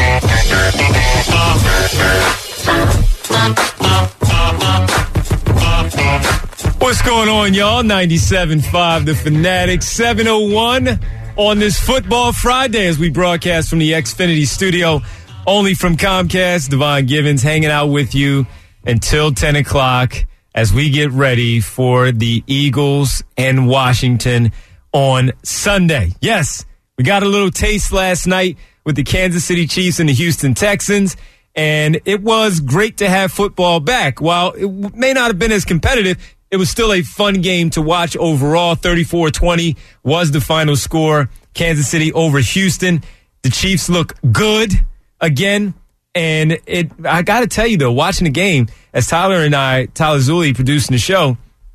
What's going on, y'all? 97.5 The Fanatic, 7:01 on this Football Friday as we broadcast from the Xfinity studio, only from Comcast. Devon Givens hanging out with you until 10 o'clock as we get ready for the Eagles and Washington on Sunday. Yes, we got a little taste last night with the Kansas City Chiefs and the Houston Texans, and it was great to have football back. While it may not have been as competitive, it was still a fun game to watch overall. 34-20 was the final score. Kansas City over Houston. The Chiefs look good again. And I got to tell you, though, watching the game, as Tyler Zulli producing the show,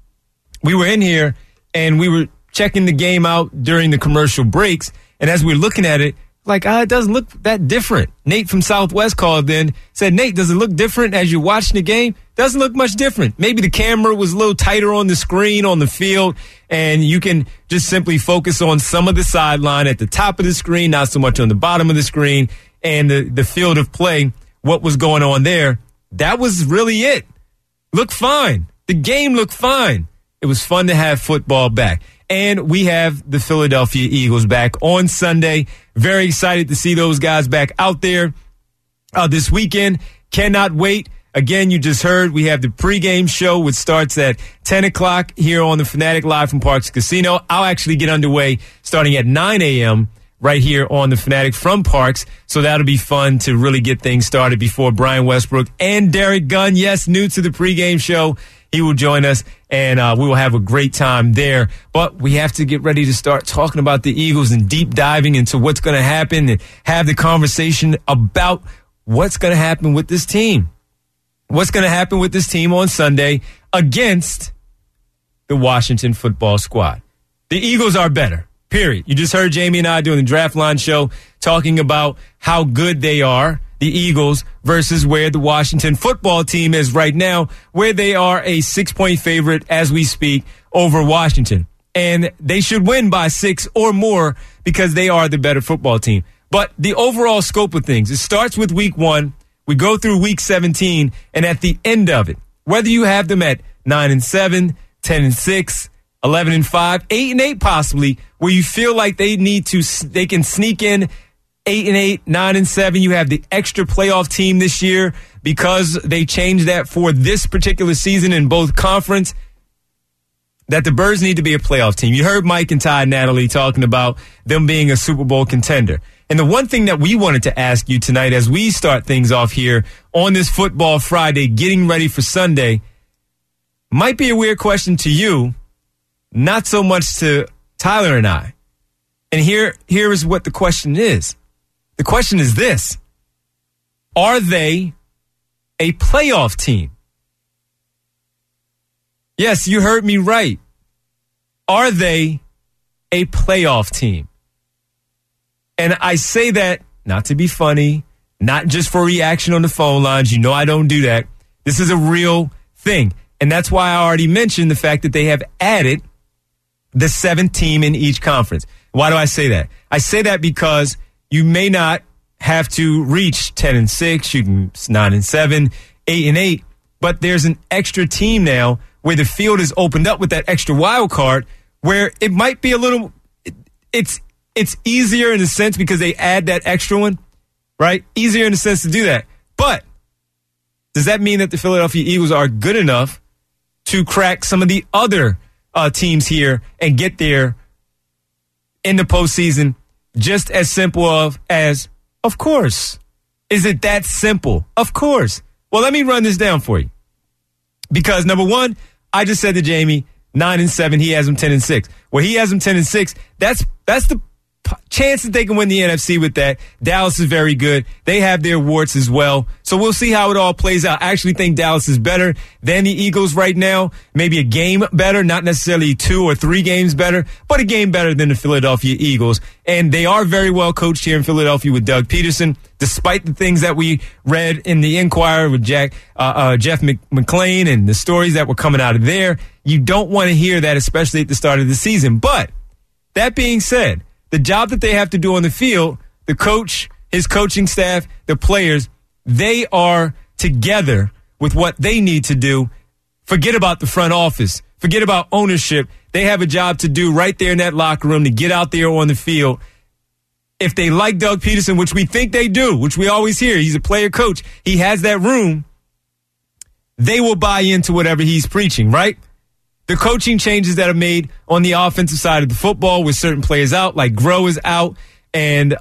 we were in here and we were checking the game out during the commercial breaks. And as we were looking at it, like, it doesn't look that different. Nate from Southwest called in, said, Nate, does it look different as you're watching the game? Doesn't look much different. Maybe the camera was a little tighter on the screen, on the field, and you can just simply focus on some of the sideline at the top of the screen, not so much on the bottom of the screen, and the field of play, what was going on there. That was really it. Looked fine. The game looked fine. It was fun to have football back. And we have the Philadelphia Eagles back on Sunday. Very excited to see those guys back out there this weekend. Cannot wait. Again, you just heard we have the pregame show, which starts at 10 o'clock here on the Fanatic live from Parx Casino. I'll actually get underway starting at 9 a.m. right here on the Fanatic from Parx. So that'll be fun to really get things started before Brian Westbrook and Derek Gunn, yes, new to the pregame show. He will join us, and we will have a great time there. But we have to get ready to start talking about the Eagles and deep diving into what's going to happen and have the conversation about what's going to happen with this team. What's going to happen with this team on Sunday against the Washington football squad. The Eagles are better, period. You just heard Jamie and I doing the Draft Line show talking about how good they are, the Eagles, versus where the Washington football team is right now, where they are a 6-point favorite as we speak over Washington. And they should win by 6 or more because they are the better football team. But the overall scope of things, it starts with week 1. We go through week 17, and at the end of it, whether you have them at 9-7, 10-6, 11-5, 8-8 possibly, where you feel like they can sneak in 8-8, 9-7. You have the extra playoff team this year because they changed that for this particular season in both conference, that the Birds need to be a playoff team. You heard Mike and Ty and Natalie talking about them being a Super Bowl contender. And the one thing that we wanted to ask you tonight as we start things off here on this Football Friday, getting ready for Sunday, might be a weird question to you, not so much to Tyler and I. And here is what the question is. The question is this: are they a playoff team? Yes, you heard me right. Are they a playoff team? And I say that not to be funny, not just for reaction on the phone lines. You know I don't do that. This is a real thing. And that's why I already mentioned the fact that they have added the 7th team in each conference. Why do I say that? I say that because you may not have to reach 10-6, you can 9-7, 8-8, but there's an extra team now where the field is opened up with that extra wild card where it might be a little, it's easier in a sense because they add that extra one, right? Easier in a sense to do that. But does that mean that the Philadelphia Eagles are good enough to crack some of the other teams here and get there in the postseason? Just as simple as, of course. Is it that simple? Of course. Well, let me run this down for you. Because number one, I just said to Jamie, 9-7, he has them 10-6. Where he has them 10-6, that's the chance that they can win the NFC with that. Dallas is very good. They have their warts as well. So we'll see how it all plays out. I actually think Dallas is better than the Eagles right now. Maybe a game better, not necessarily 2 or 3 games better, but a game better than the Philadelphia Eagles. And they are very well coached here in Philadelphia with Doug Peterson, despite the things that we read in the Inquirer with Jeff McClain and the stories that were coming out of there. You don't want to hear that, especially at the start of the season. But that being said, the job that they have to do on the field, the coach, his coaching staff, the players, they are together with what they need to do. Forget about the front office. Forget about ownership. They have a job to do right there in that locker room to get out there on the field. If they like Doug Peterson, which we think they do, which we always hear, he's a player coach, he has that room, they will buy into whatever he's preaching, right? The coaching changes that are made on the offensive side of the football with certain players out, like Groh is out and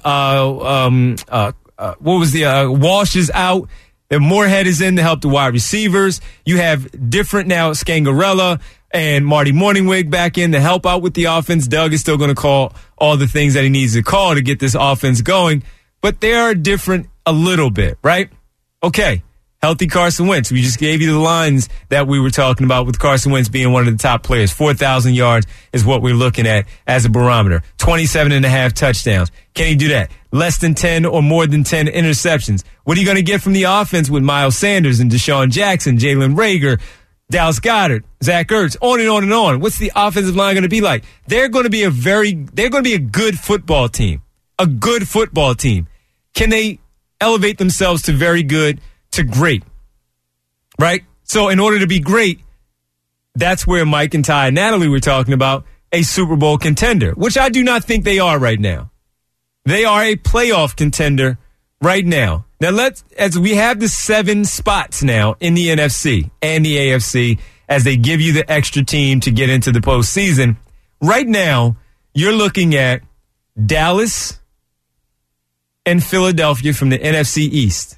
Walsh is out. And Moorhead is in to help the wide receivers. You have different now Scangarella and Marty Morningwig back in to help out with the offense. Doug is still going to call all the things that he needs to call to get this offense going. But they are different a little bit, right? Okay. Healthy Carson Wentz. We just gave you the lines that we were talking about with Carson Wentz being one of the top players. 4,000 yards is what we're looking at as a barometer. 27.5 touchdowns. Can he do that? Less than 10 or more than 10 interceptions. What are you going to get from the offense with Miles Sanders and Deshaun Jackson, Jalen Reagor, Dallas Goedert, Zach Ertz, on and on and on? What's the offensive line going to be like? They're going to be a good football team. A good football team. Can they elevate themselves to very good to great? Right? So in order to be great, that's where Mike and Ty and Natalie were talking about a Super Bowl contender, which I do not think they are right now. They are a playoff contender right now. Now, as we have the 7 spots now in the NFC and the AFC, as they give you the extra team to get into the postseason, right now, you're looking at Dallas and Philadelphia from the NFC East.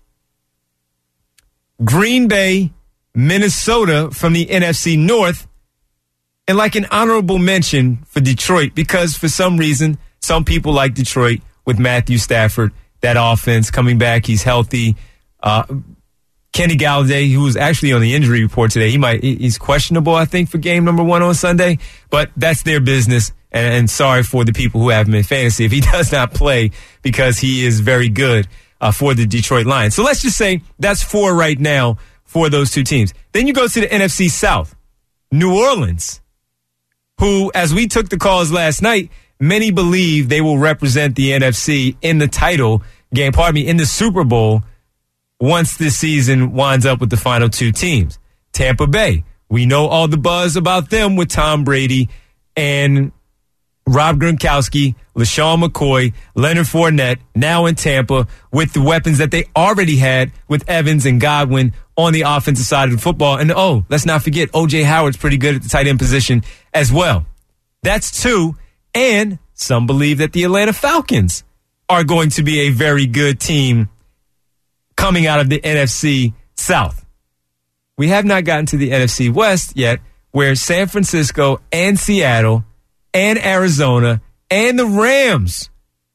Green Bay, Minnesota from the NFC North, and like an honorable mention for Detroit, because for some reason, some people like Detroit with Matthew Stafford, that offense coming back. He's healthy. Kenny Galladay, who was actually on the injury report today, he's questionable, I think, for game number 1 on Sunday, but that's their business. And sorry for the people who have him in fantasy if he does not play, because he is very good for the Detroit Lions. So let's just say that's 4 right now for those 2 teams. Then you go to the NFC South. New Orleans, who, as we took the calls last night, many believe they will represent the NFC in the title game, in the Super Bowl once this season winds up with the final 2 teams. Tampa Bay, we know all the buzz about them with Tom Brady and Rob Gronkowski, LaShawn McCoy, Leonard Fournette, now in Tampa with the weapons that they already had with Evans and Godwin on the offensive side of the football. And let's not forget, O.J. Howard's pretty good at the tight end position as well. That's 2. And some believe that the Atlanta Falcons are going to be a very good team coming out of the NFC South. We have not gotten to the NFC West yet, where San Francisco and Seattle and Arizona and the Rams,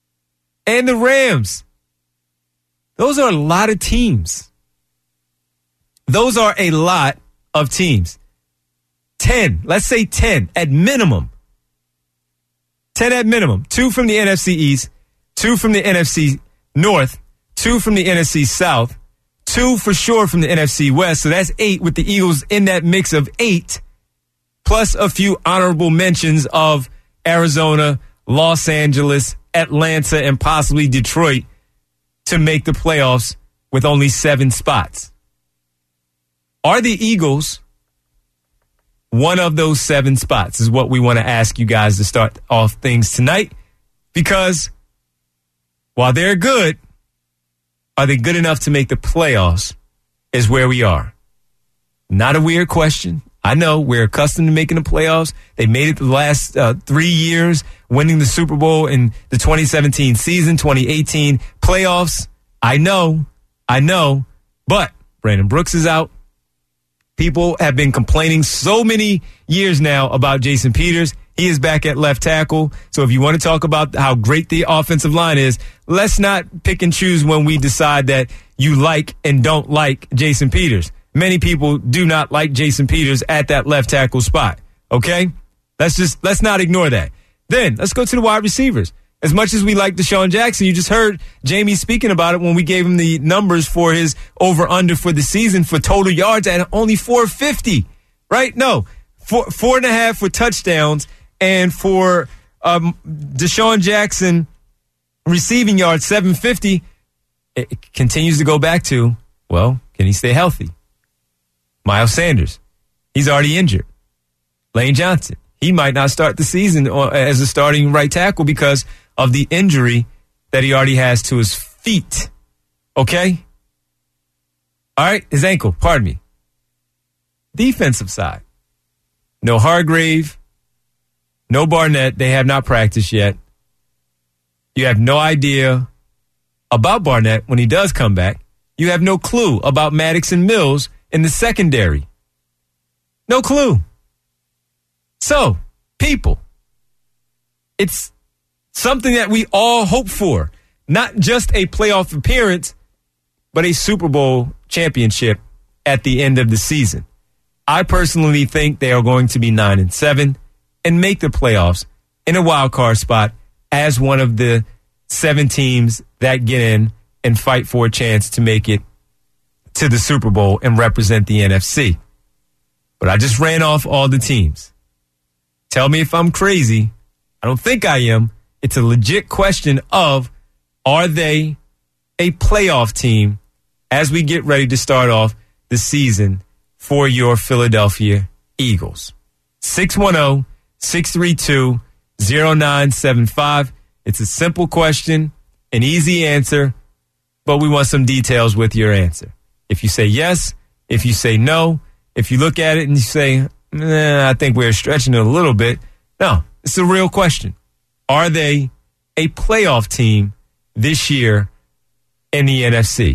those are a lot of teams. Those are a lot of teams. 10, let's say 10 at minimum. 10 at minimum. 2 from the NFC East, 2 from the NFC North, 2 from the NFC South, 2 for sure from the NFC West. So that's 8 with the Eagles in that mix of 8, plus a few honorable mentions of Arizona, Los Angeles, Atlanta, and possibly Detroit to make the playoffs with only 7 spots. Are the Eagles one of those 7 spots is what we want to ask you guys to start off things tonight. Because while they're good, are they good enough to make the playoffs is where we are. Not a weird question. I know we're accustomed to making the playoffs. They made it the last 3 years, winning the Super Bowl in the 2017 season, 2018 playoffs. I know. But Brandon Brooks is out. People have been complaining so many years now about Jason Peters. He is back at left tackle. So if you want to talk about how great the offensive line is, let's not pick and choose when we decide that you like and don't like Jason Peters. Many people do not like Jason Peters at that left tackle spot. Okay? Let's not ignore that. Then let's go to the wide receivers. As much as we like Deshaun Jackson, you just heard Jamie speaking about it when we gave him the numbers for his over-under for the season for total yards at only 450, right? No, 4.5 for touchdowns, and for Deshaun Jackson receiving yards, 750. it continues to go back to, well, can he stay healthy? Miles Sanders, he's already injured. Lane Johnson, he might not start the season as a starting right tackle because of the injury that he already has to his feet. Okay? All right, his ankle, pardon me. Defensive side. No Hargrave, no Barnett. They have not practiced yet. You have no idea about Barnett when he does come back. You have no clue about Maddox and Mills in the secondary. No clue. So, people, it's something that we all hope for. Not just a playoff appearance, but a Super Bowl championship at the end of the season. I personally think they are going to be 9-7 and make the playoffs in a wild card spot as one of the 7 teams that get in and fight for a chance to make it to the Super Bowl and represent the NFC. But I just ran off all the teams. Tell me if I'm crazy. I don't think I am. It's a legit question of, are they a playoff team as we get ready to start off the season for your Philadelphia Eagles? 610-632-0975. It's a simple question, an easy answer, but we want some details with your answer. If you say yes, if you say no, if you look at it and you say, I think we're stretching it a little bit. No, it's a real question. Are they a playoff team this year in the NFC?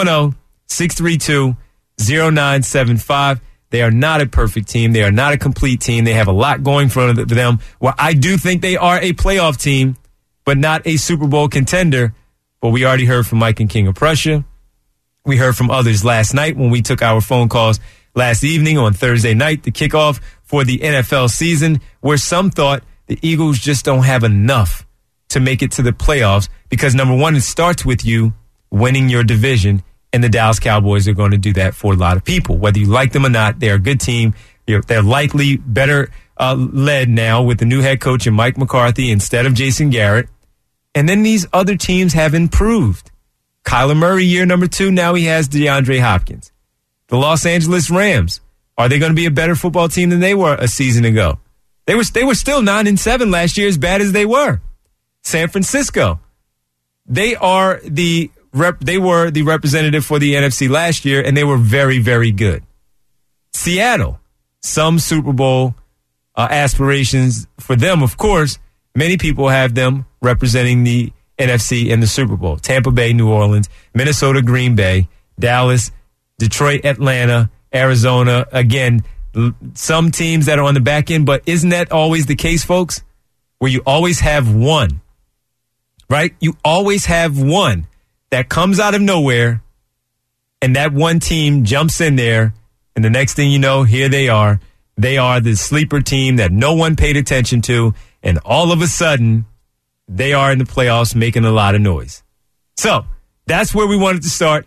610-632-0975. They are not a perfect team. They are not a complete team. They have a lot going for them. Well, I do think they are a playoff team, but not a Super Bowl contender. But we already heard from Mike and King of Prussia. We heard from others last night when we took our phone calls last evening on Thursday night, the kickoff for the NFL season, where some thought the Eagles just don't have enough to make it to the playoffs because, number one, it starts with you winning your division, and the Dallas Cowboys are going to do that for a lot of people. Whether you like them or not, they're a good team. They're likely better led now with the new head coach and Mike McCarthy instead of Jason Garrett. And then these other teams have improved. Kyler Murray, year number 2, now he has DeAndre Hopkins. The Los Angeles Rams, are they going to be a better football team than they were a season ago? They were still 9-7 last year, as bad as they were. San Francisco, they were the representative for the NFC last year, and they were very, very good. Seattle, some Super Bowl aspirations for them, of course. Many people have them representing the NFC in the Super Bowl. Tampa Bay, New Orleans, Minnesota, Green Bay, Dallas, Detroit, Atlanta, Arizona. Again, some teams that are on the back end, but isn't that always the case, folks? Where you always have one, right? You always have one that comes out of nowhere, and that one team jumps in there, and the next thing you know, here they are. They are the sleeper team that no one paid attention to, and all of a sudden, they are in the playoffs making a lot of noise. So, that's where we wanted to start.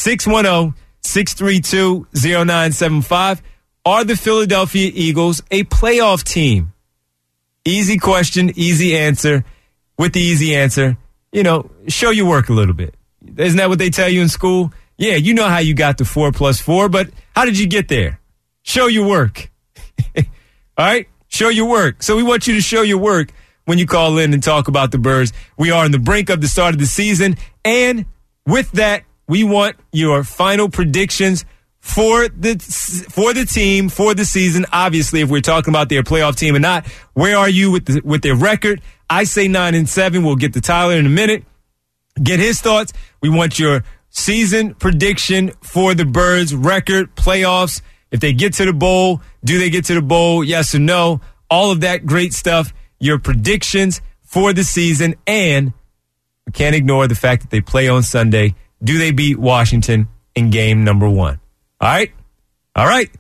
610-632-0975. Are the Philadelphia Eagles a playoff team? Easy question, easy answer. With the easy answer, show your work a little bit. Isn't that what they tell you in school? Yeah, you know how you got to 4 + 4, but how did you get there? Show your work. All right? Show your work. So we want you to show your work when you call in and talk about the Birds. We are on the brink of the start of the season, and with that, we want your final predictions for the team, for the season. Obviously, if we're talking about their playoff team or not, where are you with their record? I say 9-7. We'll get to Tyler in a minute. Get his thoughts. We want your season prediction for the Birds, record, playoffs. If they get to the bowl, do they get to the bowl? Yes or no? All of that great stuff. Your predictions for the season. And we can't ignore the fact that they play on Sunday. Do they beat Washington in game number 1? All right? All right.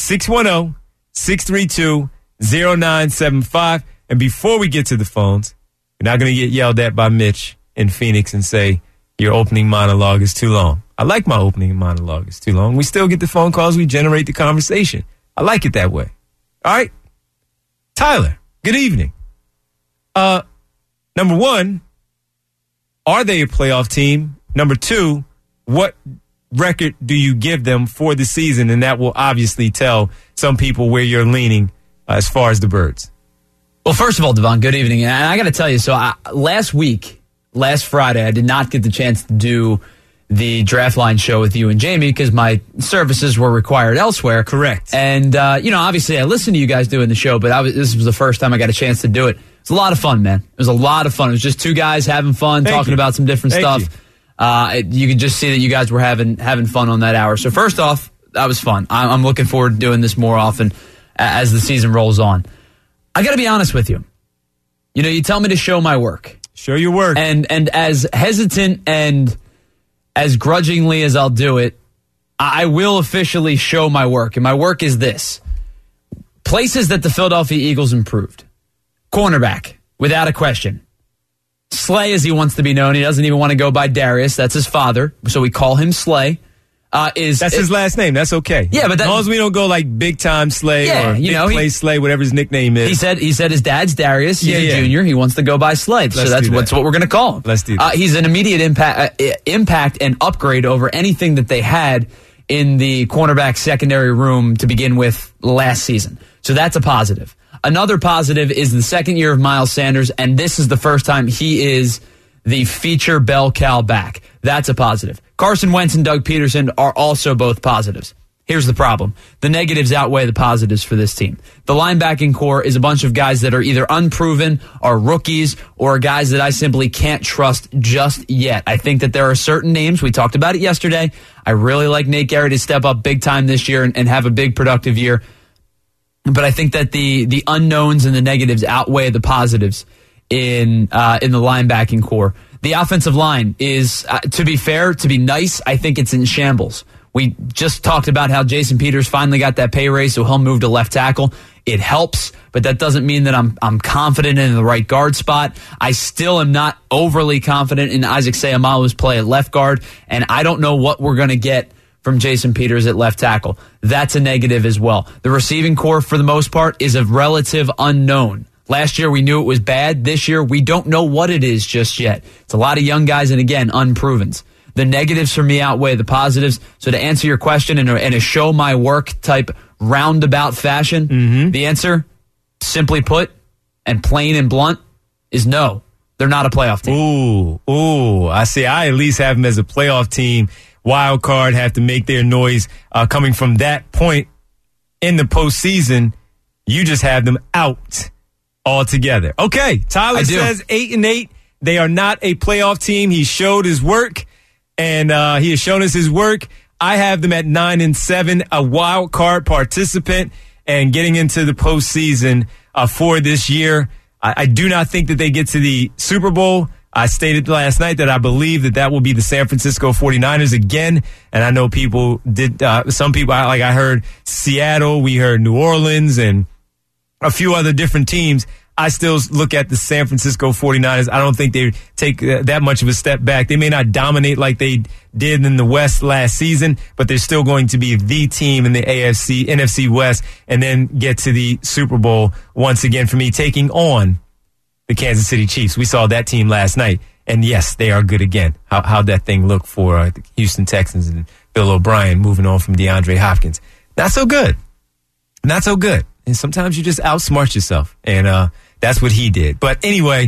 610-632-0975. And before we get to the phones, you're not going to get yelled at by Mitch in Phoenix and say your opening monologue is too long. I like my opening monologue is too long. We still get the phone calls. We generate the conversation. I like it that way. All right? Tyler, good evening. Number one, are they a playoff team Number two, what record do you give them for the season? And that will obviously tell some people where you're leaning as far as the Birds. Well, first of all, Devon, good evening. And I got to tell you, last Friday, I did not get the chance to do the Draft Line show with you and Jamie because my services were required elsewhere. Correct. And, obviously I listened to you guys doing the show, but this was the first time I got a chance to do it. It was a lot of fun, man. It was a lot of fun. It was just two guys having fun, talking about some different stuff. You could just see that you guys were having fun on that hour. So first off, that was fun. I'm looking forward to doing this more often as the season rolls on. I got to be honest with you. You tell me to show my work. Show your work. And as hesitant and as grudgingly as I'll do it, I will officially show my work. And my work is this. Places that the Philadelphia Eagles improved. Cornerback, without a question. Slay, as he wants to be known. He doesn't even want to go by Darius. That's his father. So we call him Slay. That's his last name. That's okay. Yeah, but as long as we don't go like Big Time Slay or Big Play Slay, whatever his nickname is. He said his dad's Darius. He's a junior. He wants to go by Slay. So that's what we're going to call him. Let's do that. He's an immediate impact and upgrade over anything that they had in the cornerback secondary room to begin with last season. So that's a positive. Another positive is the second year of Miles Sanders, and this is the first time he is the feature bell cow back. That's a positive. Carson Wentz and Doug Peterson are also both positives. Here's the problem. The negatives outweigh the positives for this team. The linebacking core is a bunch of guys that are either unproven or rookies or guys that I simply can't trust just yet. I think that there are certain names. We talked about it yesterday. I really like Nate Gerry to step up big time this year and have a big productive year. But I think that the unknowns and the negatives outweigh the positives in the linebacking core. The offensive line is, to be fair, to be nice, I think it's in shambles. We just talked about how Jason Peters finally got that pay raise, so he'll move to left tackle. It helps, but that doesn't mean that I'm confident in the right guard spot. I still am not overly confident in Isaac Seumalo's play at left guard, and I don't know what we're going to get from Jason Peters at left tackle. That's a negative as well. The receiving core, for the most part, is a relative unknown. Last year, we knew it was bad. This year, we don't know what it is just yet. It's a lot of young guys, and again, unprovens. The negatives for me outweigh the positives. So to answer your question in a show my work type roundabout fashion, the answer, simply put, and plain and blunt, is no. They're not a playoff team. Ooh. I see. I at least have them as a playoff team. Wild card have to make their noise coming from that point in the postseason. You just have them out altogether. Okay, Tyler says 8-8. They are not a playoff team. He showed his work, and he has shown us his work. I have them at 9-7, a wild card participant, and getting into the postseason for this year. I do not think that they get to the Super Bowl. I stated last night that I believe that will be the San Francisco 49ers again. And I know people did, some people, I heard Seattle, we heard New Orleans, and a few other different teams. I still look at the San Francisco 49ers. I don't think they take that much of a step back. They may not dominate like they did in the West last season, but they're still going to be the team in the NFC West, and then get to the Super Bowl once again for me, taking on the Kansas City Chiefs. We saw that team last night, and yes, they are good again. How'd that thing look for the Houston Texans and Bill O'Brien moving on from DeAndre Hopkins? Not so good. Not so good. And sometimes you just outsmart yourself, and that's what he did. But anyway,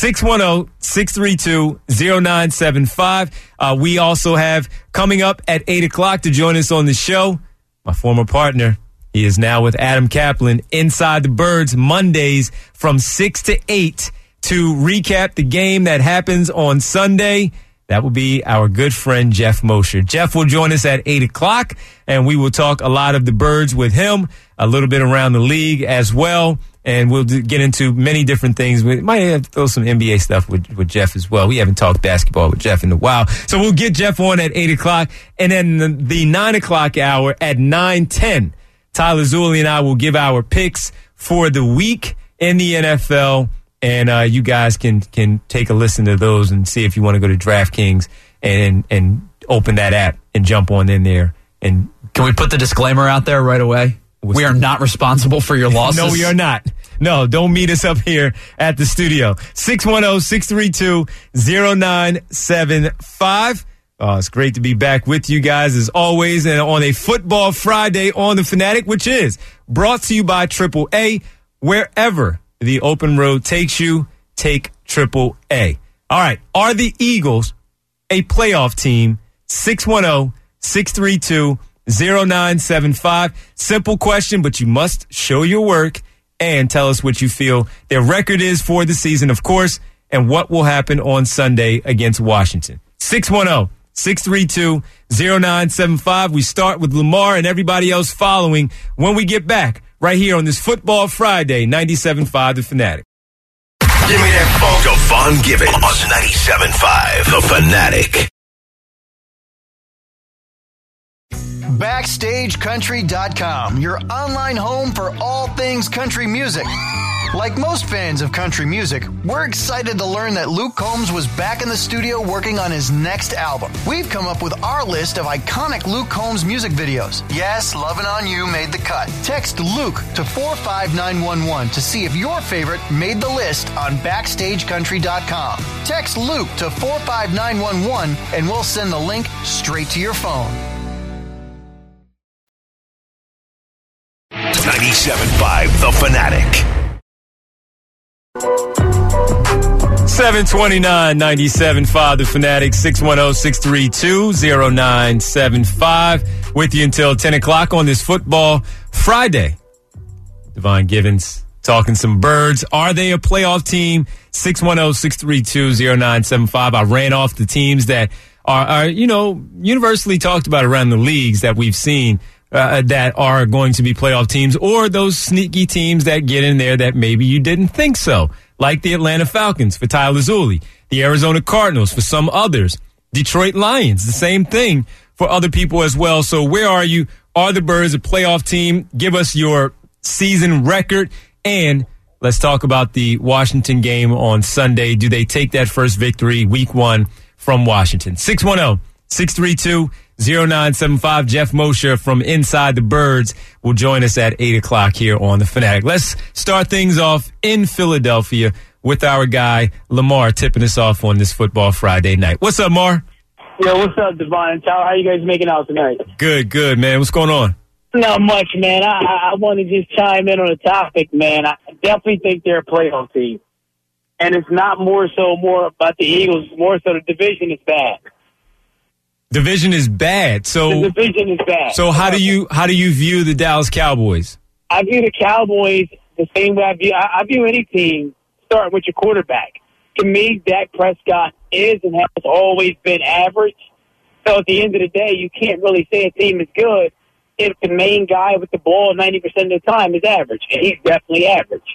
610-632-0975. We also have coming up at 8 o'clock to join us on the show, my former partner. He is now with Adam Kaplan, Inside the Birds, Mondays from 6 to 8 to recap the game that happens on Sunday. That will be our good friend, Jeff Mosher. Jeff will join us at 8 o'clock, and we will talk a lot of the Birds with him, a little bit around the league as well, and we'll get into many different things. We might have to throw some NBA stuff with Jeff as well. We haven't talked basketball with Jeff in a while, so we'll get Jeff on at 8 o'clock, and then the 9 o'clock hour at 9:10. Tyler Zulli and I will give our picks for the week in the NFL, and you guys can take a listen to those and see if you want to go to DraftKings and open that app and jump on in there. And can we put the disclaimer out there right away? We are not responsible for your losses. No, we are not. No, don't meet us up here at the studio. 610-632-0975. It's great to be back with you guys as always, and on a Football Friday on The Fanatic, which is brought to you by AAA. Wherever the open road takes you, take AAA. All right, are the Eagles a playoff team? 610-632-0975. Simple question, but you must show your work and tell us what you feel their record is for the season, of course, and what will happen on Sunday against Washington. 610-632-0975. We start with Lamar and everybody else following when we get back right here on this Football Friday, 97.5 The Fanatic. Give me that phone. Devon Givens on 97.5 The Fanatic. BackstageCountry.com, your online home for all things country music. Like most fans of country music, we're excited to learn that Luke Combs was back in the studio working on his next album. We've come up with our list of iconic Luke Combs music videos. Yes, Lovin' On You made the cut. Text Luke to 45911 to see if your favorite made the list on BackstageCountry.com. Text Luke to 45911 and we'll send the link straight to your phone. 97.5 The Fanatic. 729 97.5 The Fanatic, 610-632-0975. With you until 10 o'clock on this Football Friday. Devon Givens talking some birds. Are they a playoff team? 610-632-0975. I ran off the teams that are universally talked about around the leagues that we've seen that are going to be playoff teams, or those sneaky teams that get in there that maybe you didn't think so, like the Atlanta Falcons for Tyler Zulli, the Arizona Cardinals for some others, Detroit Lions, the same thing for other people as well. So where are you? Are the Birds a playoff team? Give us your season record, and let's talk about the Washington game on Sunday. Do they take that first victory, week 1, from Washington? 610-632-0975. Jeff Mosher from Inside the Birds will join us at 8 o'clock here on The Fanatic. Let's start things off in Philadelphia with our guy, Lamar, tipping us off on this Football Friday night. What's up, Mar? Yo, what's up, Devon? How you guys making out tonight? Good, man. What's going on? Not much, man. I want to just chime in on the topic, man. I definitely think they're a playoff team. And it's not more about the Eagles, more so the division is bad. Division is bad. So the division is bad. So how do you view the Dallas Cowboys? I view the Cowboys the same way I view any team, starting with your quarterback. To me, Dak Prescott is and has always been average. So at the end of the day, you can't really say a team is good if the main guy with the ball 90% of the time is average. And he's definitely average.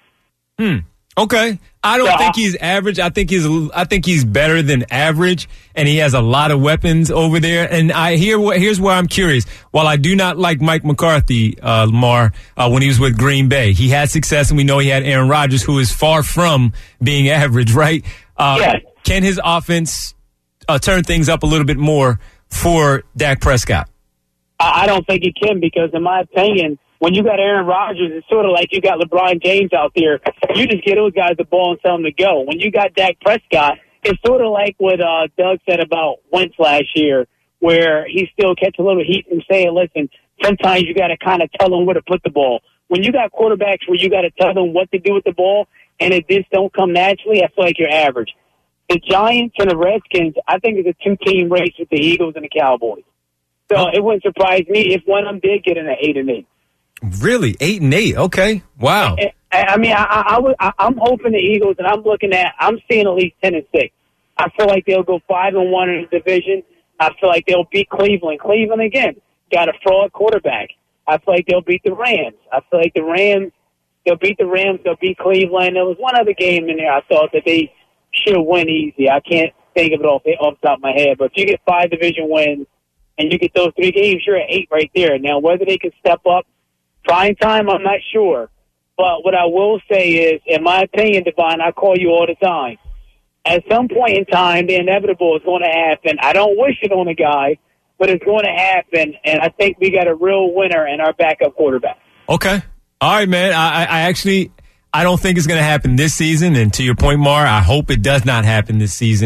Okay. I don't think he's average. I think he's better than average, and he has a lot of weapons over there. And here's where I'm curious. While I do not like Mike McCarthy, Lamar, when he was with Green Bay, he had success, and we know he had Aaron Rodgers, who is far from being average, right? Yes. Can his offense turn things up a little bit more for Dak Prescott? I don't think he can, because in my opinion, when you got Aaron Rodgers, it's sort of like you got LeBron James out there. You just get those guys the ball and tell them to go. When you got Dak Prescott, it's sort of like what Doug said about Wentz last year, where he still catch a little heat from saying, listen, sometimes you got to kind of tell them where to put the ball. When you got quarterbacks where you got to tell them what to do with the ball, and it just don't come naturally, I feel like you're average. The Giants and the Redskins, I think it's a two-team race with the Eagles and the Cowboys. So it wouldn't surprise me if one of them did get in an 8-8. Really? 8-8? Okay. Wow. I mean, I'm hoping the Eagles, and I'm seeing at least 10-6. I feel like they'll go 5-1 in the division. I feel like they'll beat Cleveland. Cleveland, again, got a fraud quarterback. I feel like they'll beat the Rams. I feel like they'll beat the Rams, they'll beat Cleveland. There was one other game in there I thought that they should win easy. I can't think of it off the top of my head. But if you get 5 division wins and you get those 3 games, you're at 8 right there. Now, whether they can step up prime time, I'm not sure. But what I will say is, in my opinion, Devon, I call you all the time. At some point in time, the inevitable is going to happen. I don't wish it on a guy, but it's going to happen. And I think we got a real winner in our backup quarterback. Okay. All right, man. I don't think it's going to happen this season. And to your point, Mar, I hope it does not happen this season,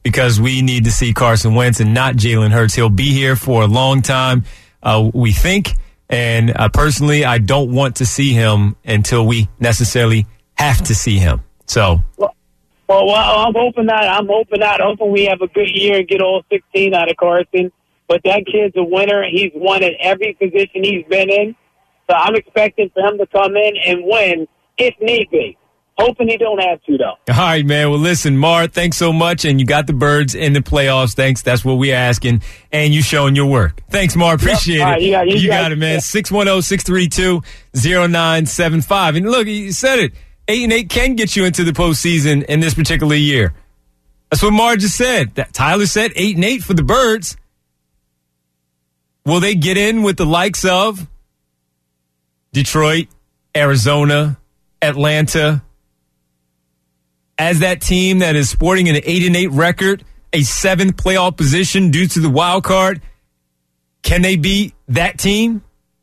because we need to see Carson Wentz and not Jalen Hurts. He'll be here for a long time, we think. And personally, I don't want to see him until we necessarily have to see him. So, well, I'm hoping not. I'm hoping we have a good year and get all 16 out of Carson. But that kid's a winner. He's won at every position he's been in. So I'm expecting for him to come in and win if need be. Hoping he don't have to, though. All right, man. Well, listen, Mar, thanks so much. And you got the Birds in the playoffs. Thanks. That's what we're asking. And you showing your work. Thanks, Mar. Appreciate it. Right, you got it, man. 610-632-0975. And look, you said it. 8-8 can get you into the postseason in this particular year. That's what Mar just said. Tyler said 8-8 for the Birds. Will they get in with the likes of Detroit, Arizona, Atlanta, as that team that is sporting an 8-8 record, a 7th playoff position due to the wild card? Can they beat that team?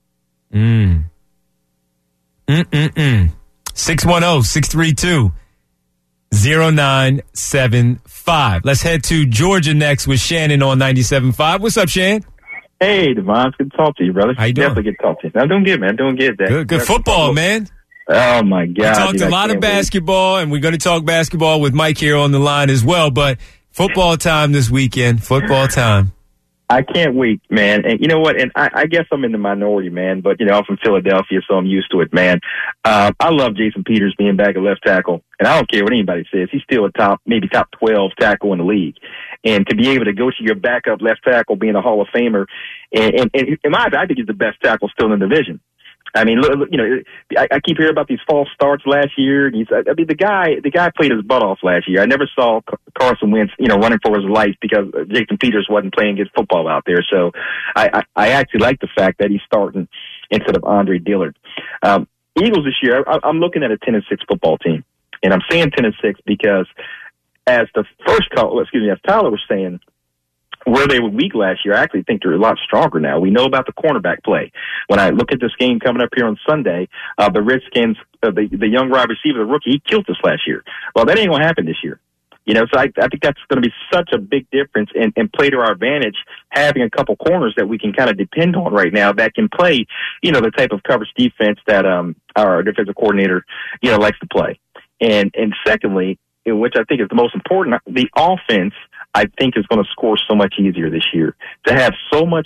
610-632-0975. Let's head to Georgia next with Shannon on 97.5. What's up, Shan? Hey, Devon. It's good to talk to you, brother. How you doing? Definitely good to talk to you. I'm doing good, man. Doing good. Good football, man. Oh, my God. We talked a lot of basketball, and we're going to talk basketball with Mike here on the line as well. But football time this weekend. Football time. I can't wait, man. And you know what? And I guess I'm in the minority, man. But, you know, I'm from Philadelphia, so I'm used to it, man. I love Jason Peters being back at left tackle. And I don't care what anybody says. He's still maybe top 12 tackle in the league. And to be able to go to your backup left tackle being a Hall of Famer, and in my opinion, I think he's the best tackle still in the division. I mean, look, you know, I keep hearing about these false starts last year. And the guy played his butt off last year. I never saw Carson Wentz, you know, running for his life because Jason Peters wasn't playing his football out there. So I actually like the fact that he's starting instead of Andre Dillard. Eagles this year, I'm looking at a 10-6 football team, and I'm saying 10-6 because as Tyler was saying, where they were weak last year, I actually think they're a lot stronger now. We know about the cornerback play. When I look at this game coming up here on Sunday, the Redskins, the young wide receiver, the rookie, he killed us last year. Well, that ain't going to happen this year. You know, so I think that's going to be such a big difference and play to our advantage, having a couple corners that we can kind of depend on right now that can play, you know, the type of coverage defense that our defensive coordinator, you know, likes to play. And secondly, which I think is the most important, the offense, I think, is going to score so much easier this year. To have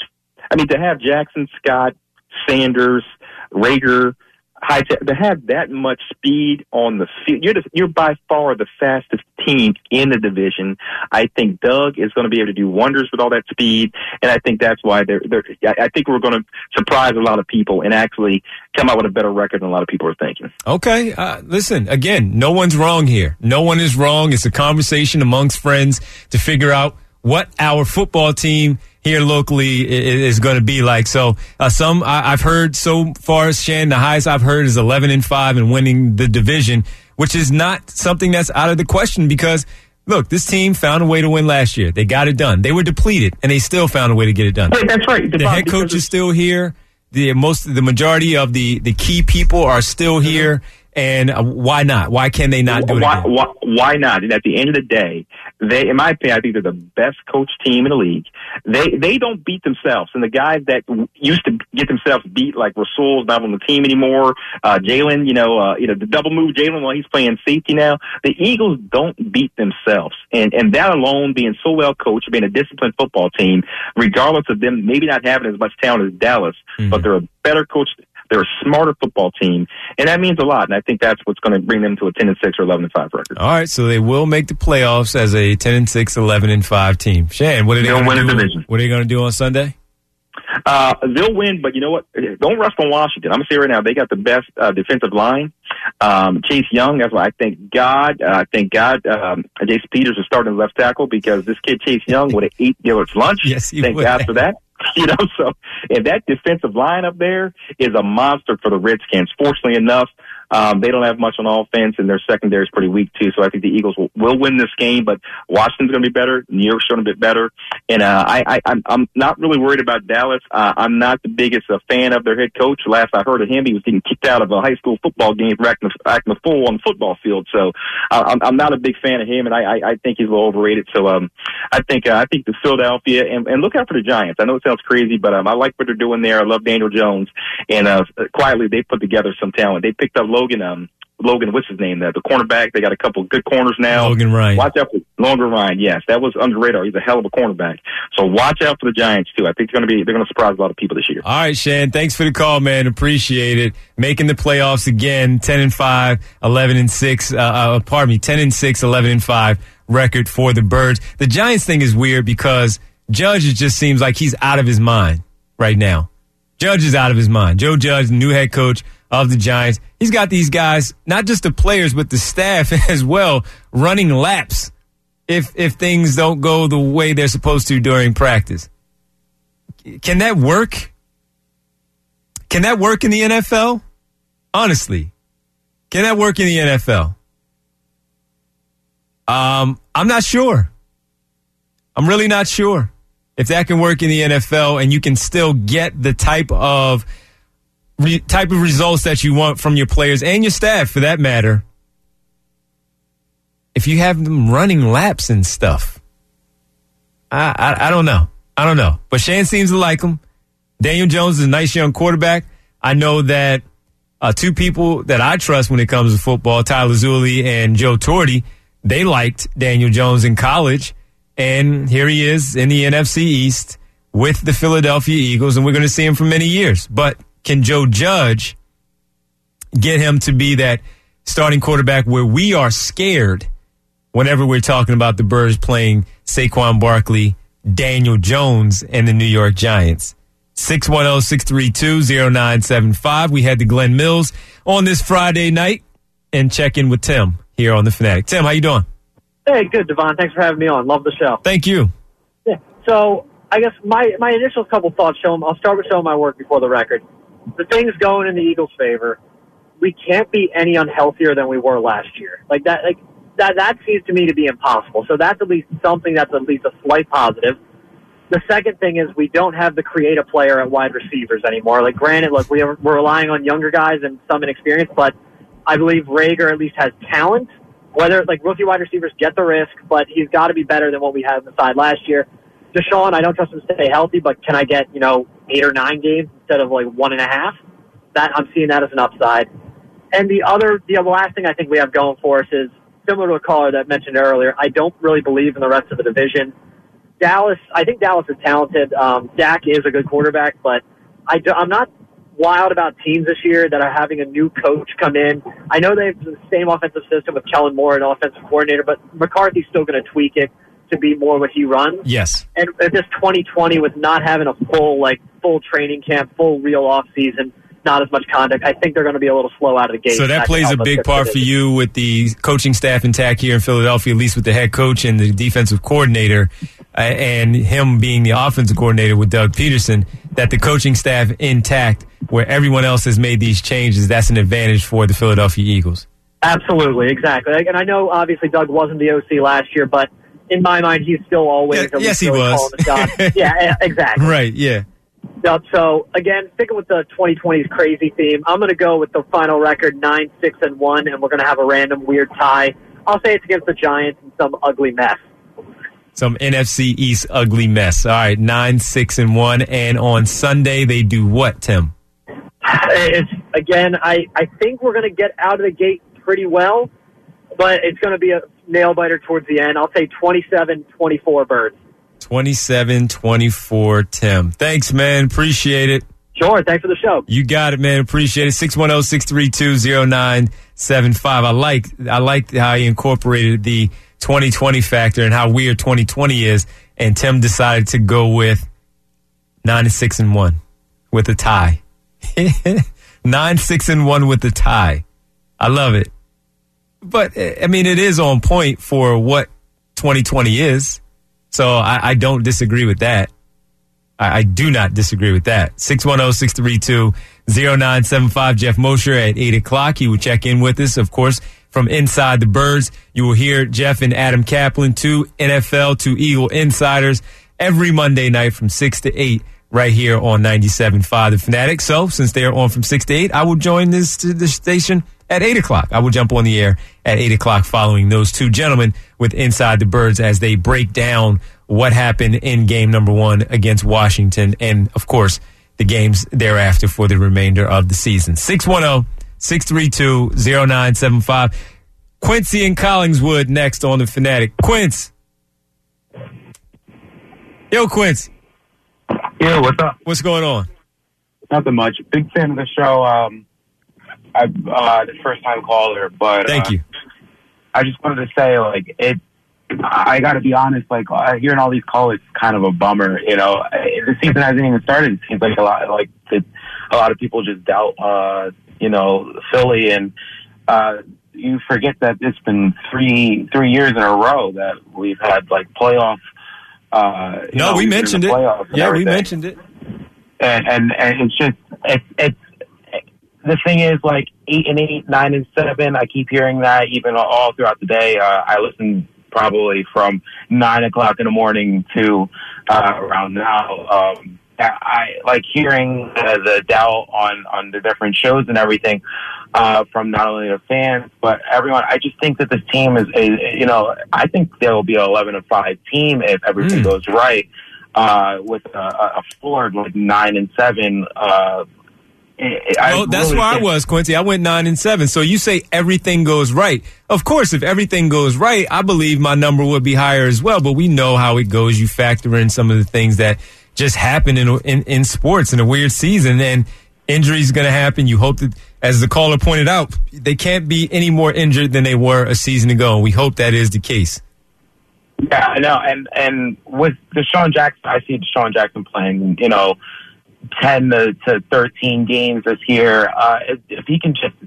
Jackson, Scott, Sanders, Rager, to have that much speed on the field. You're by far the fastest team in the division. I think Doug is going to be able to do wonders with all that speed, and I think that's why I think we're going to surprise a lot of people and actually come out with a better record than a lot of people are thinking. Okay. Listen, again, no one's wrong here. No one is wrong. It's a conversation amongst friends to figure out what our football team here locally is going to be like. So I've heard so far, Shan, the highest I've heard is 11-5 and winning the division, which is not something that's out of the question because, look, this team found a way to win last year. They got it done. They were depleted, and they still found a way to get it done. Hey, that's right. The head coach is still here. The majority of the key people are still here. And why not? Why can they not do it again? Why not? And at the end of the day, in my opinion, I think they're the best coach team in the league. They don't beat themselves. And the guys that used to get themselves beat, like Rasul's not on the team anymore, Jalen, the double move Jalen while he's playing safety now. The Eagles don't beat themselves. And that alone, being so well coached, being a disciplined football team, regardless of them maybe not having as much talent as Dallas, but they're a better coach. They're a smarter football team, and that means a lot. And I think that's what's going to bring them to a 10-6 or 11-5 record. All right, so they will make the playoffs as a 10-6, 11-5 team. Shan, what are they going to do? Division. What are they going to do on Sunday? They'll win, but you know what? Don't rest on Washington. I'm going to say right now, they got the best defensive line. Chase Young, that's why I thank God. Jason Peters is starting left tackle because this kid Chase Young would have ate Dillard's lunch. Yes, he thank would. God for that. So and that defensive line up there is a monster for the Redskins. Fortunately enough, They don't have much on offense, and their secondary is pretty weak too. So I think the Eagles will win this game, but Washington's going to be better. New York's going to be better, and I'm not really worried about Dallas. I'm not the biggest fan of their head coach. Last I heard of him, he was getting kicked out of a high school football game for acting a fool on the football field. So I'm not a big fan of him, and I think he's a little overrated. So I think the Philadelphia and look out for the Giants. I know it sounds crazy, but I like what they're doing there. I love Daniel Jones, and quietly they put together some talent. They picked up Logan, what's his name? The cornerback. They got a couple good corners now. Logan Ryan. Watch out for Logan Ryan. Yes, that was under the radar. He's a hell of a cornerback. So watch out for the Giants too. I think they're going to surprise a lot of people this year. All right, Shan. Thanks for the call, man. Appreciate it. Making the playoffs again. 10-5, 11-6. 10-6, 11-5 record for the Birds. The Giants thing is weird because Judge just seems like he's out of his mind right now. Judge is out of his mind. Joe Judge, the new head coach of the Giants. He's got these guys, not just the players, but the staff as well, running laps if things don't go the way they're supposed to during practice. Can that work? Can that work in the NFL? Honestly, can that work in the NFL? I'm not sure. I'm really not sure if that can work in the NFL and you can still get the type of results that you want from your players and your staff, for that matter, if you have them running laps and stuff. I don't know. I don't know. But Shane seems to like him. Daniel Jones is a nice young quarterback. I know that two people that I trust when it comes to football, Tyler Zulli and Joe Torre, they liked Daniel Jones in college. And here he is in the NFC East with the Philadelphia Eagles, and we're going to see him for many years. But can Joe Judge get him to be that starting quarterback where we are scared whenever we're talking about the Birds playing Saquon Barkley, Daniel Jones, and the New York Giants? 610-632-0975. We had the Glenn Mills on this Friday night and check in with Tim here on The Fanatic. Tim, how you doing? Hey, good, Devon. Thanks for having me on. Love the show. Thank you. Yeah. So I guess my initial couple thoughts I'll start with showing my work before the record. The thing's going in the Eagles' favor. We can't be any unhealthier than we were last year. That seems to me to be impossible. So that's at least something that's at least a slight positive. The second thing is we don't have the creative player at wide receivers anymore. Like, granted, look, we're relying on younger guys and some inexperience, but I believe Rager at least has talent. Whether, rookie wide receivers get the risk, but he's got to be better than what we had on the side last year. Deshaun, I don't trust him to stay healthy, but can I get, 8 or 9 games instead of 1.5? That I'm seeing that as an upside. And the last thing I think we have going for us is similar to a caller that mentioned earlier. I don't really believe in the rest of the division. I think Dallas is talented. Dak is a good quarterback, but I'm not wild about teams this year that are having a new coach come in. I know they have the same offensive system with Kellen Moore, an offensive coordinator, but McCarthy's still going to tweak it to be more what he runs. Yes. And this 2020 with not having a full training camp, full real off season, not as much contact, I think they're going to be a little slow out of the gate. So that plays a big part for you with the coaching staff intact here in Philadelphia, at least with the head coach and the defensive coordinator, and him being the offensive coordinator with Doug Peterson, that the coaching staff intact where everyone else has made these changes. That's an advantage for the Philadelphia Eagles. Absolutely, exactly. And I know obviously Doug wasn't the OC last year, but in my mind he's still always yes, he was. calling the shots. Yeah, exactly. Right, yeah. So, again, sticking with the 2020's crazy theme, I'm going to go with the final record 9-6-1, and we're going to have a random weird tie. I'll say it's against the Giants in some ugly mess. Some NFC East ugly mess. All right, 9-6-1, and on Sunday they do what, Tim? I think we're going to get out of the gate pretty well, but it's going to be a nail-biter towards the end. I'll say 27-24 Birds. 27-24, Tim. Thanks, man. Appreciate it. Sure. Thanks for the show. You got it, man. Appreciate it. 610-632-0975. I like how he incorporated the 2020 factor and how weird 2020 is. And Tim decided to go with 9-6-1 with a tie. 9-6-1 with the tie. I love it. But, I mean, it is on point for what 2020 is. So I don't disagree with that. I do not disagree with that. 610-632-0975. Jeff Mosher at 8 o'clock. He will check in with us, of course, from Inside the Birds. You will hear Jeff and Adam Kaplan, two NFL, two Eagle insiders, every Monday night from 6 to 8 right here on 97.5 The Fanatic. So since they are on from 6 to 8, I will join this station at 8 o'clock. I will jump on the air at 8 o'clock following those two gentlemen with Inside the Birds as they break down what happened in game number 1 against Washington and, of course, the games thereafter for the remainder of the season. 610-632-0975. Quincy and Collingswood next on The Fanatic. Quince. Yo, Quince. Yo, what's up? What's going on? Nothing much. Big fan of the show. I'm the first time caller, but thank you. I just wanted to say, I got to be honest. Hearing all these calls is kind of a bummer. You know, the season hasn't even started. It seems like a lot of people just doubt, Philly, and you forget that it's been three years in a row that we've had playoff. We mentioned it. Yeah, we mentioned it. And it's just the thing is 8-8, 9-7. I keep hearing that even all throughout the day. I listen probably from 9 o'clock in the morning to around now. I like hearing the doubt on the different shows and everything from not only the fans but everyone. I just think that this team is I think there will be an 11-5 team if everything goes right with a floor 9-7. That's where I was, Quincy. I went 9-7. So you say everything goes right. Of course, if everything goes right, I believe my number would be higher as well. But we know how it goes. You factor in some of the things that just happen in sports in a weird season, and injuries going to happen. You hope that, as the caller pointed out, they can't be any more injured than they were a season ago. And we hope that is the case. Yeah, I know. And with Deshaun Jackson, I see Deshaun Jackson playing, 10 to 13 games this year. If he can just,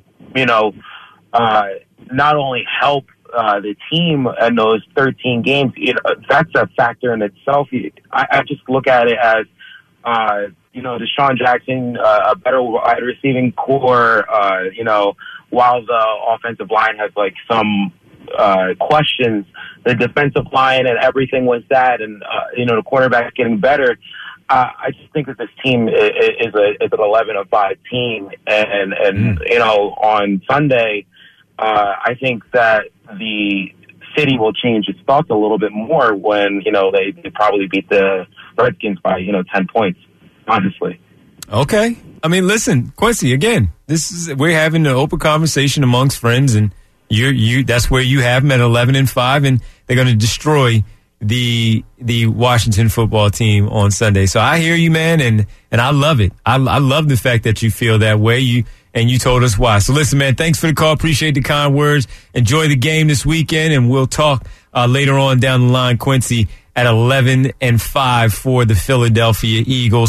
not only help the team in those 13 games, that's a factor in itself. I just look at it as, Deshaun Jackson, a better wide receiving core, while the offensive line has some questions, the defensive line and everything was that, and, the quarterback getting better. I just think that this team is an 11-5 team, and on Sunday, I think that the city will change its thoughts a little bit more when they probably beat the Redskins by 10 points. Honestly, okay. I mean, listen, Quincy. Again, we're having an open conversation amongst friends, and you that's where you have them at 11-5, and they're going to destroy the Washington football team on Sunday. So I hear you, man, and I love it. I love the fact that you feel that way. You told us why. So listen, man, thanks for the call. Appreciate the kind words. Enjoy the game this weekend, and we'll talk later on down the line, Quincy, at 11-5 for the Philadelphia Eagles.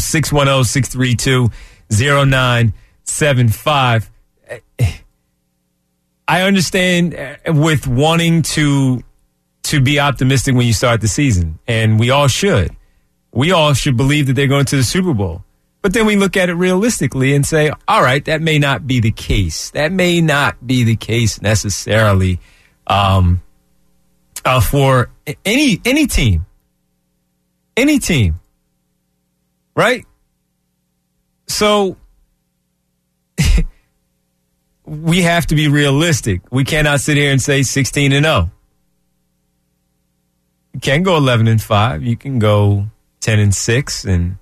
610-632-0975. I understand with wanting to be optimistic when you start the season, and we all should. We all should believe that they're going to the Super Bowl. But then we look at it realistically and say, all right, that may not be the case. That may not be the case necessarily for any team. Any team. Right? So we have to be realistic. We cannot sit here and say 16-0. You can go 11-5. You can go 10-6 and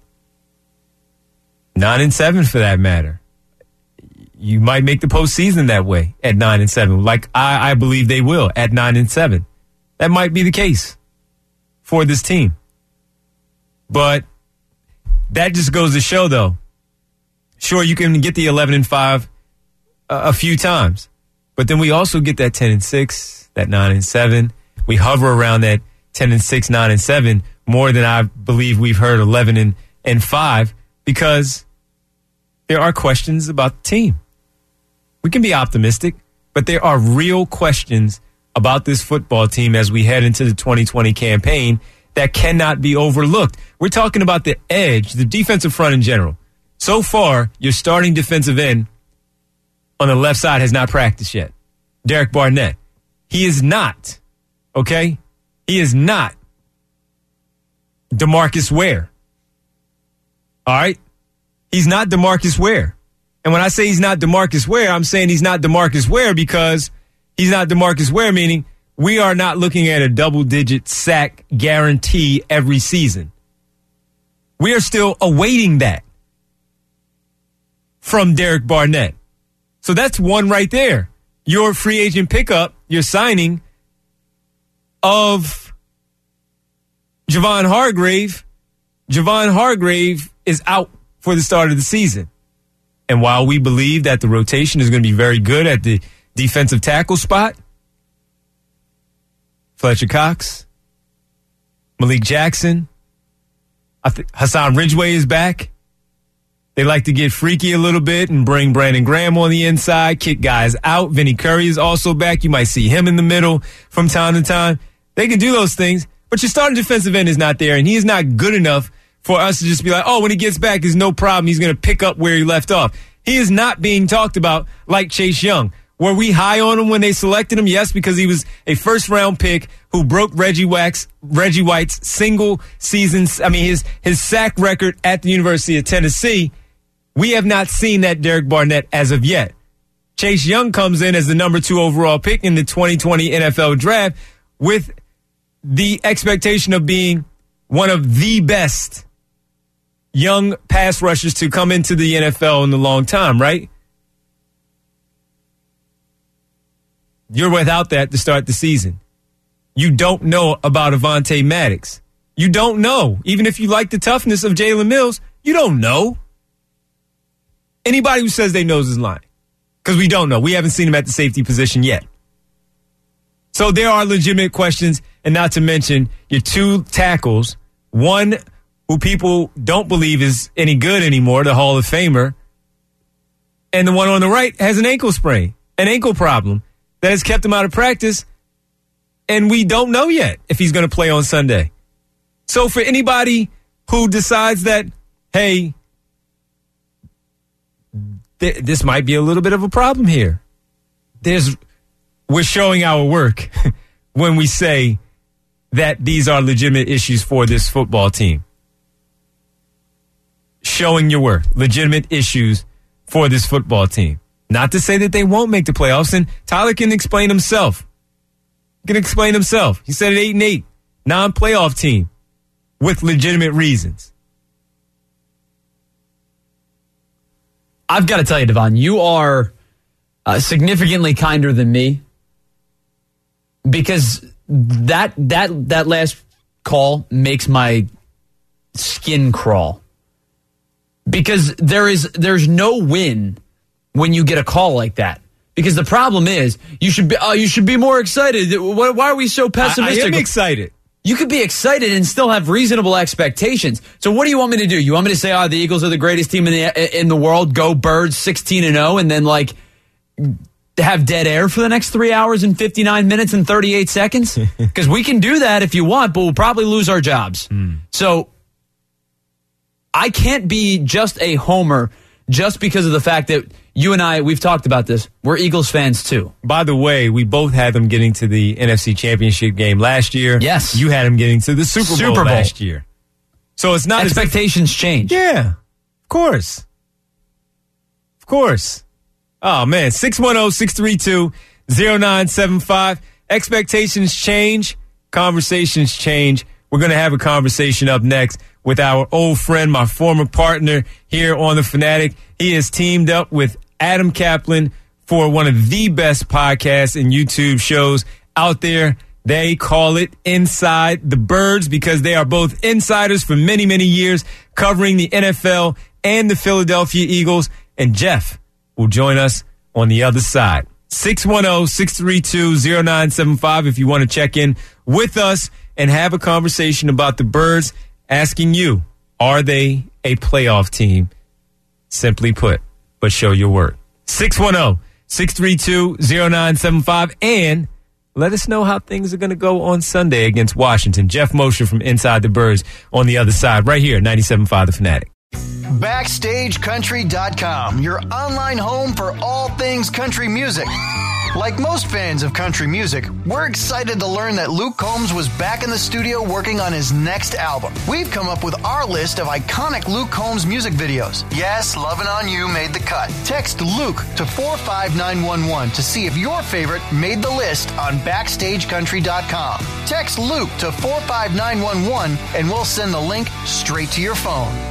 9-7 for that matter. You might make the postseason that way at 9-7, like I believe they will at 9-7. That might be the case for this team. But that just goes to show, though. Sure, you can get the 11-5 a few times, but then we also get that 10-6, that 9-7. We hover around that 10-6, 9-7 more than I believe we've heard 11-5 because there are questions about the team. We can be optimistic, but there are real questions about this football team as we head into the 2020 campaign. that cannot be overlooked. We're talking about the edge, the defensive front in general. So far, your starting defensive end on the left side has not practiced yet. Derek Barnett. He is not, okay? He is not DeMarcus Ware. All right? He's not DeMarcus Ware. And when I say he's not DeMarcus Ware, I'm saying he's not DeMarcus Ware because he's not DeMarcus Ware, meaning we are not looking at a double-digit sack guarantee every season. We are still awaiting that from Derek Barnett. So that's one right there. Your free agent pickup, your signing of Javon Hargrave. Javon Hargrave is out for the start of the season. And while we believe that the rotation is going to be very good at the defensive tackle spot, Fletcher Cox, Malik Jackson, Hassan Ridgeway is back. They like to get freaky a little bit and bring Brandon Graham on the inside, kick guys out. Vinny Curry is also back. You might see him in the middle from time to time. They can do those things, but your starting defensive end is not there, and he is not good enough for us to just be like, oh, when he gets back, there's no problem. He's going to pick up where he left off. He is not being talked about like Chase Young. Were we high on him when they selected him? Yes, because he was a first-round pick who broke Reggie White's single season, his sack record at the University of Tennessee. We have not seen that Derek Barnett as of yet. Chase Young comes in as the number 2 overall pick in the 2020 NFL Draft with the expectation of being one of the best young pass rushers to come into the NFL in a long time, right? You're without that to start the season. You don't know about Avonte Maddox. You don't know. Even if you like the toughness of Jalen Mills, you don't know. Anybody who says they knows is lying. Because we don't know. We haven't seen him at the safety position yet. So there are legitimate questions, and not to mention your 2 tackles, one who people don't believe is any good anymore, the Hall of Famer, and the one on the right has an ankle sprain, an ankle problem that has kept him out of practice, and we don't know yet if he's going to play on Sunday. So for anybody who decides that, hey, this might be a little bit of a problem here, we're showing our work when we say that these are legitimate issues for this football team. Showing your work, legitimate issues for this football team. Not to say that they won't make the playoffs, and Tyler can explain himself. He said an 8-8 non-playoff team with legitimate reasons. I've got to tell you, Devon, you are significantly kinder than me, because that last call makes my skin crawl. Because there's no win when you get a call like that. Because the problem is you should be more excited. Why are we so pessimistic? I am excited. You could be excited and still have reasonable expectations. So what do you want me to do? You want me to say, the Eagles are the greatest team in the world, go Birds 16-0, and then have dead air for the next 3 hours and 59 minutes and 38 seconds? Because we can do that if you want, but we'll probably lose our jobs. So I can't be just a homer just because of the fact that you and I, we've talked about this. We're Eagles fans too. By the way, we both had them getting to the NFC Championship game last year. Yes. You had them getting to the Super Bowl last year. So it's not expectations change. Yeah, of course. Oh, man. 610-632-0975. Expectations change. Conversations change. We're going to have a conversation up next with our old friend, my former partner here on The Fanatic. He has teamed up with Adam Kaplan for one of the best podcasts and YouTube shows out there. They call it Inside the Birds because they are both insiders for many, many years covering the NFL and the Philadelphia Eagles. And Jeff will join us on the other side. 610-632-0975 if you want to check in with us and have a conversation about the Birds, asking you, are they a playoff team? Simply put, but show your work. 610-632-0975 and let us know how things are going to go on Sunday against Washington. Jeff Mosher from Inside the Birds on the other side, right here, 97.5 The Fanatic. BackstageCountry.com, your online home for all things country music. Like most fans of country music, we're excited to learn that Luke Combs was back in the studio working on his next album. We've come up with our list of iconic Luke Combs music videos. Yes, Lovin' On You made the cut. Text Luke to 45911 to see if your favorite made the list on BackstageCountry.com. Text Luke to 45911 and we'll send the link straight to your phone.